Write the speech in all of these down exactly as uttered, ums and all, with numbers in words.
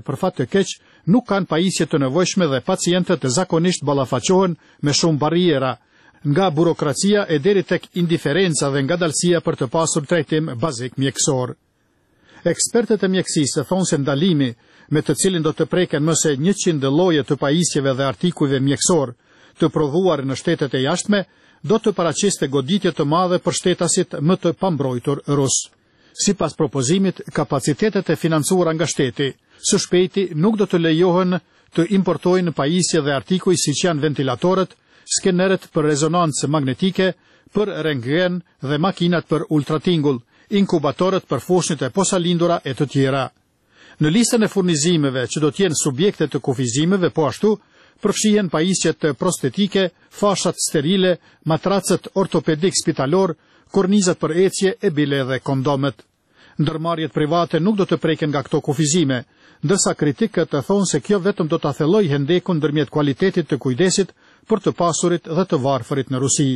për fat të keq, nuk kanë pajisje të nevojshme dhe pacientët zakonisht ballafaqohen me shumë barriera, nga burokracia e deri tek indiferenca dhe ngadalësia për të pasur trajtim bazik mjekësor. Ekspertët e mjekësisë thonë se ndalimi, me të cilin do të preken më se njëqind lloje të pajisjeve dhe artikujve mjekësor të prodhuar në shtetet e jashtme, do të paraqiste goditje të madhe për shtetasit më të pambrojtur rus. Sipas propozimit, kapacitetet e financuara nga shteti së shpejti nuk do të lejohen të importojnë pajisje dhe artikuj siç janë ventilatorët, skeneret për rezonancë magnetike, për rentgen dhe makinat për ultratingull, inkubatorët për foshnjët e posalindura e të tjera. Në listën e furnizimeve që do t'jenë subjekte të kufizimeve, po ashtu, përfshihen pajisjet prostetike, fashat sterile, matracet ortopedik spitalor, kornizat për ecje e bile dhe kondomet. Ndërmarrjet private nuk do të preken nga këto kufizime, ndërsa kritikët të thonë se kjo vetëm do të thelloj hendekun ndërmjet kualitetit të kujdesit për të pasurit dhe të varfërit në Rusi.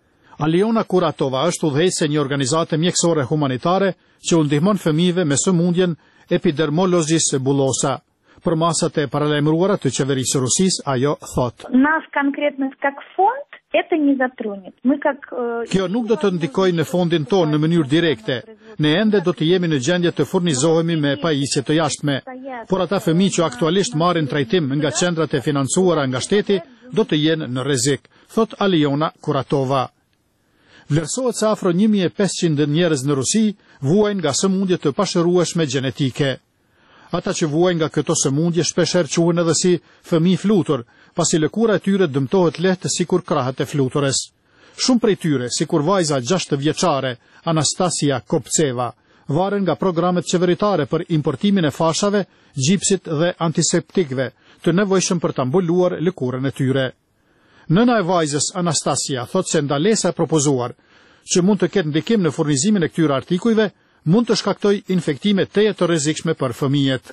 Aliona Kuratova është udhëheqëse një organizate mjekësore humanitare që u ndihmon fëmijëve me sëmundjen epidermolozis bullosa. Për masat e paralajmëruara të qeverisë së Rusisë, ajo thot: Нас конкретно как фонд это не затронет. Мы как Kjo nuk do të ndikojë në fondin tonë në mënyrë direkte. Ne ende do të jemi në gjendje të furnizohemi me pajisje të jashtme, por ata fëmijë që aktualisht marrin trajtim nga qendrat e financuara nga shteti do të jenë në rrezik, thot Aliona Kuratova. Vlerësohet se afro një mijë e pesëqind njerëz në Rusi vuajnë nga sëmundje të pashërueshme gjenetike. Ata që vuajnë nga këto sëmundje shpeshherë quhen edhe si fëmijë flutur, pasi lëkura e tyre dëmtohet lehtë sikur krahët e fluturës. Shumë prej tyre, sikur vajza gjashtë vjeçare, Anastasia Kopceva, varen nga programet qeveritare për importimin e fashave, gjipsit dhe antiseptikëve, të nevojshëm për ta mbuluar lëkurën e tyre. Nëna e vajzës Anastasia thot se ndalesa e propozuar, që mund të ketë ndikim në furnizimin e këtyre artikujve, mund të shkaktoj infektime teje të rrezikshme për fëmijët.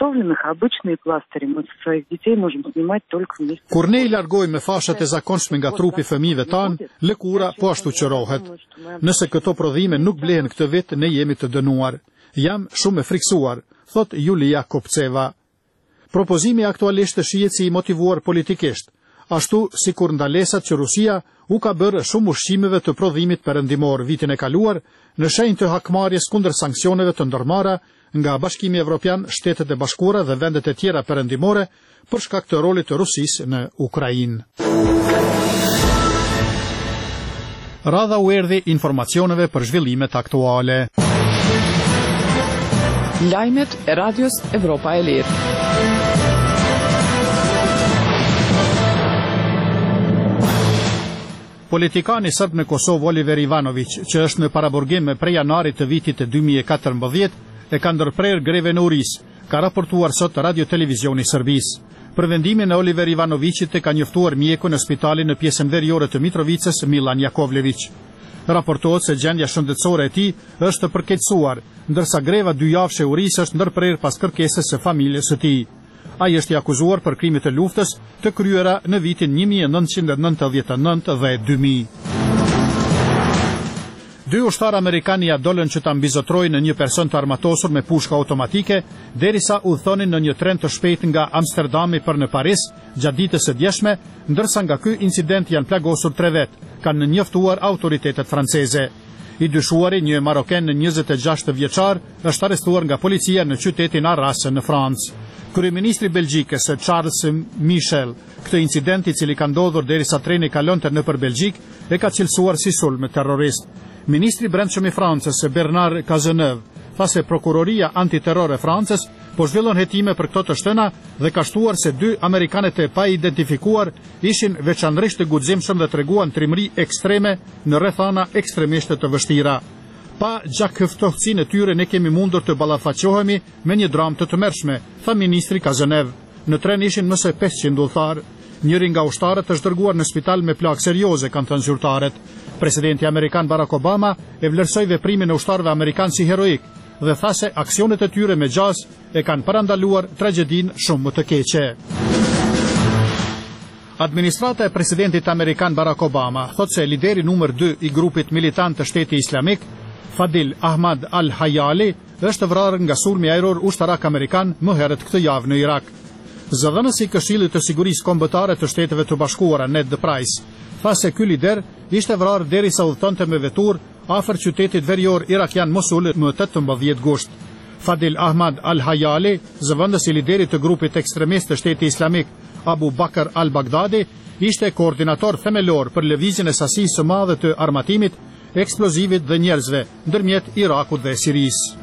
Kur ne i largojmë fashat e zakonshme nga trupi fëmijëve tanë, lëkura po ashtu qërohet. Nëse këto prodhime nuk blehen këtë vit, ne jemi të dënuar. Jam shumë e friksuar, thot Julia Kopceva. Propozimi aktualisht të shihet si i motivuar politikisht, ashtu si kur ndalesat që Rusia u ka bërë shumë ushqimeve të prodhimit perëndimor vitin e kaluar në shenjë të hakmarrjes kundër sanksioneve të ndërmarra nga Bashkimi Evropian, Shtetet e Bashkuara dhe vendet e tjera perëndimore për shkak të rolit të Rusisë në Ukrainë. Radha u erdhi informacioneve për zhvillimet aktuale. Lajmet e Radios Evropa e Lirë. Politikani sërb në Kosovë Oliver Ivanović, që është në paraburgim me prej janarit të vitit të dy mijë e katërmbëdhjetë, e ka ndërprer greve në Uris, ka raportuar sot Radio Televizioni Sërbis. Për vendimin e Oliver Ivanovićit e ka njoftuar mjeku në spitalin në pjesën veriore të Mitrovicës Milan Jakovlević. Raportohet se gjendja shëndetësore e tij është të përkeqësuar, ndërsa greva dyjavëshe e Uris është ndërprer pas kërkesës së familjes së tij. Ai është i akuzuar për krime të luftës të kryera në vitin një mijë e nëntëqind e nëntëdhjetë e nëntë dhe dy mijë. Dy ushtarë amerikanë ja dolën që ta mbizotrojnë një person të armatosur me pushka automatike, derisa udhëtonin në një tren të shpejtë nga Amsterdami për në Paris gjatë ditës së djeshme, ndërsa nga ky incident janë plagosur tre vetë, kanë njoftuar autoritetet franceze. I dyshuari, një maroken në njëzet e gjashtë vjeçar, është arrestuar nga policia në qytetin Arras në Francë. Kryeministri Belgjikës Charles Michel, këtë incident i cili ka ndodhur derisa treni kalonte nëpër Belgjik, e ka cilësuar si sulm terrorist. Ministri brendshëm i Francës Bernard Cazeneuve tha se prokuroria antiterror e Francës po zhvillon hetime për këto të shtëna dhe ka shtuar se dy amerikanët e pa identifikuar ishin veçanërisht të guximshëm dhe treguan trimëri ekstreme në rrethana ekstremiste të vështira. Pa gjakëftohtësinë e tyre ne kemi mundur të ballafaqohemi me një dramë të tmerrshme, tha ministri Cazeneuve. Në tren ishin më se pesëqind udhëtar. Njëri nga ushtarët është dërguar në spital me plagë serioze, kanë thënë zyrtarët. Presidenti amerikan Barack Obama e vlerësoi veprimin e ushtarëve amerikanë si heroik dhe tha se aksionet e tyre me gjaz e kanë parandaluar tragjedinë shumë më të keqe. Administrata e presidentit amerikan Barack Obama thot se lideri numër dy i grupit militant të Shteti Islamik, Fadil Ahmad al-Hayali, është vrarë nga sulmi ajror ushtarak amerikan më herët këtë javë në Irak. Zëdhënësi i Këshillit të Sigurisë Kombëtare të Shteteve të Bashkuara, Ned Price, tha se ky lider ishte vrarë derisa udhëtonte me veturë afër qytetit verior irakian Mosul më tetëmbëdhjetë gusht. Fadil Ahmad Al-Hayali, zëvendësi i liderit të grupit ekstremist të Shtetit Islamik Abu Bakr al-Baghdadi, ishte koordinator themelor për lëvizjen e sasisë së madhe të armatimit, eksplozivit dhe njerëzve ndërmjet Irakut dhe Sirisë.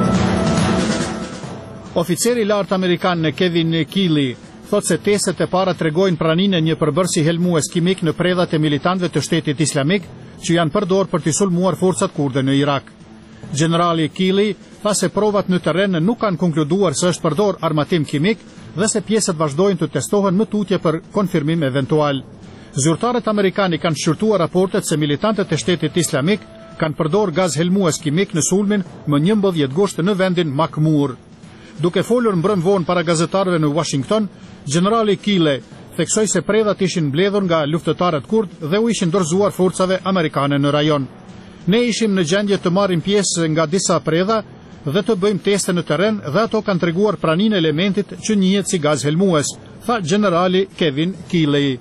Oficeri i lartë amerikan Kevin Keeley thot se testet e para tregojnë praninë e një përbërësi helmues kimik në predhat e militantëve të Shtetit Islamik që janë përdorur për të sulmuar forcat kurde në Irak. Generali Keeley tha se provat në terren nuk kanë konkluduar se është përdor armatim kimik dhe se pjesët vazhdojnë të testohen më tutje për konfirmim eventual. Zyrtarët amerikanë kanë shqyrtuar raportet se militantët e Shtetit Islamik kanë përdor gaz helmues kimik në sulmin më njëmbëdhjetë gusht në vendin Makmur. Duke folur mbrëm vonë para gazetarëve në Washington, generali Keeley theksoi se predhat ishin mbledhur nga luftëtarët kurd dhe u ishin dorëzuar forcave amerikane në rajon. Ne ishim në gjendje të marrim pjesë nga disa predha dhe të bëjmë teste në terren dhe ato kanë treguar praninë e elementit që njihet si gaz helmues, tha generali Kevin Keeley.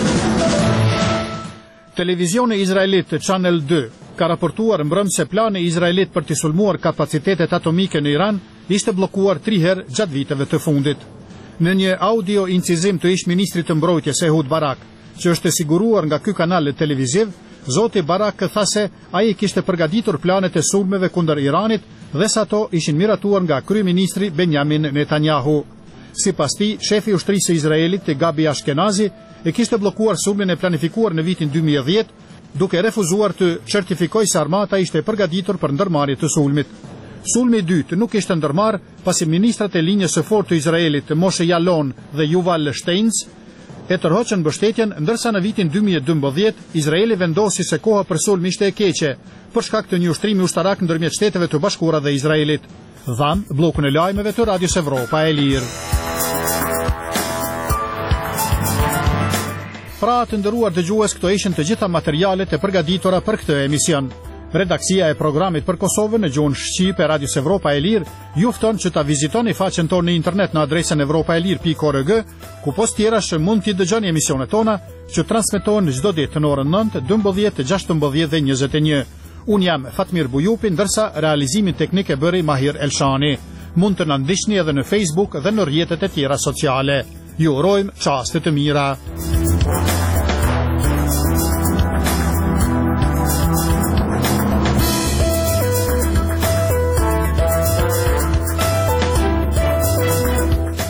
Televizioni izraelit Channel dy ka raportuar mbrëm se plani izraelit për të sulmuar kapacitetet atomike në Iran ishte bllokuar tri herë gjatë viteve të fundit. Në një audio incizim të ish ministrit të mbrojtjes Ehud Barak, që është siguruar nga ky kanal televiziv, zoti Barak tha se ai kishte përgatitur planet e sulmeve kundër Iranit dhe se ato ishin miratuar nga kryeministri Benjamin Netanyahu. Sipas tij, shefi i ushtrisë së Izraelit, Gabi Ashkenazi, e kishte bllokuar sulmin e planifikuar në vitin dy mijë e dhjetë, duke refuzuar të certifikojë se armata ishte përgatitur për ndërmarrje të sulmit. Sulmi i dytë nuk ishte ndërmarr pasi ministrat e linjës së fortë të Izraelit, Moshe Yalon dhe Yuval Steins, e tërhoqën mbështetjen, ndërsa në vitin dy mijë e dymbëdhjetë Izraeli vendosi se koha për sulm ishte e keqe, për shkak të një ushtrimi ushtarak ndërmjet Shteteve të Bashkuara dhe Izraelit. Dham bllokun e lajmeve të Radios Evropa e Lirë. Pra të nderuar dëgjues, këto ishin të gjitha materialet e përgatitura për këtë emision. Redaksia e programit për Kosovën në gjuhën shqip e Radios Evropa e Lirë ju fton që ta vizitoni faqen tonë në internet në adresën evropaelir pikë org, ku post tjerash mund t'i dëgjoni emisionet tona që transmetohen çdo ditë në orën nëntë, dymbëdhjetë, gjashtëmbëdhjetë dhe njëzet e një. Unë jam Fatmir Bujupi, ndërsa realizimin teknik e bëri Mahir Elshani. Mund të na ndiqni edhe në Facebook dhe në rrjetet e tjera sociale. Ju urojmë çaste të mira.